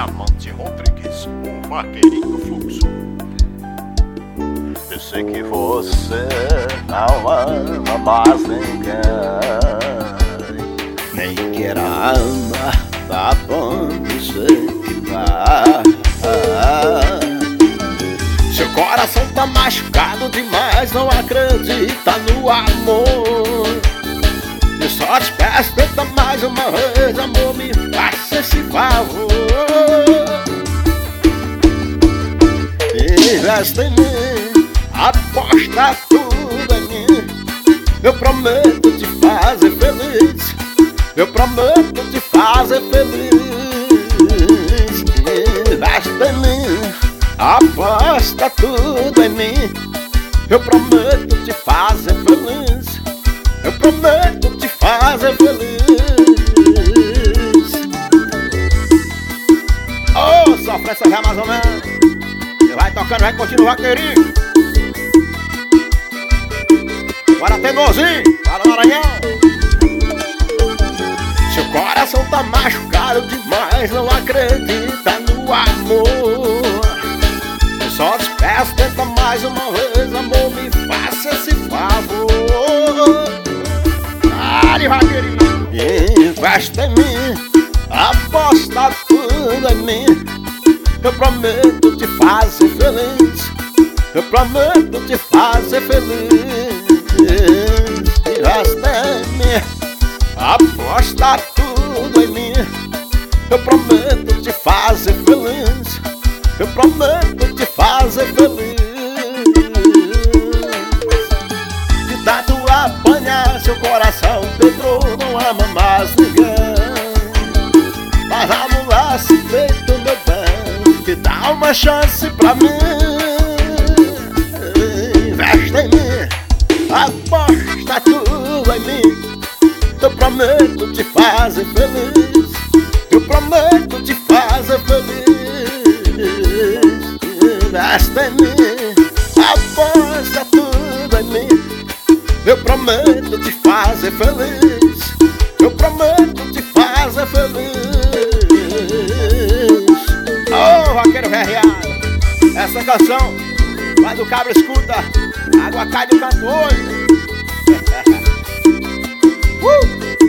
Diamante Rodrigues, o vaqueirinho fluxo. Eu sei que você não ama mais ninguém, nem quer amar, tá bom do jeito que tá. Seu coração tá machucado demais, não acredita no amor. Eu só te peço, tenta mais uma vez, amor, me faça esse favor. Investe em mim, aposta tudo em mim. Eu prometo te fazer feliz, eu prometo te fazer feliz. Investe em mim, aposta tudo em mim. Eu prometo te fazer feliz, eu prometo te fazer feliz. Oh, sofrência já mais ou menos. Você vai tocando, vai continuar, vaqueirinho. Bora, teimosinho, fala Maranhão. Seu coração tá machucado demais, não acredita no amor. Eu só te peço, tenta mais uma vez, amor, me faça esse favor. Dale, vaqueirinho. Investe em mim, aposta tudo em mim. Eu prometo te fazer feliz, eu prometo te fazer feliz. Investe em mim, aposta tudo em mim. Eu prometo te fazer feliz, eu prometo te fazer feliz. De tanto apanhar, seu coração Pedro não ama mais ninguém. Mas vamos lá, se feito, meu bem, que dá uma chance pra mim. Investe em mim, aposta tudo em mim. Eu prometo te fazer feliz, eu prometo te fazer feliz. Investe em mim, aposta tudo em mim. Eu prometo te fazer feliz, eu prometo te fazer feliz. Oh, vaqueiro verreado, essa canção vai do cabra escuta, água cai do canto hoje.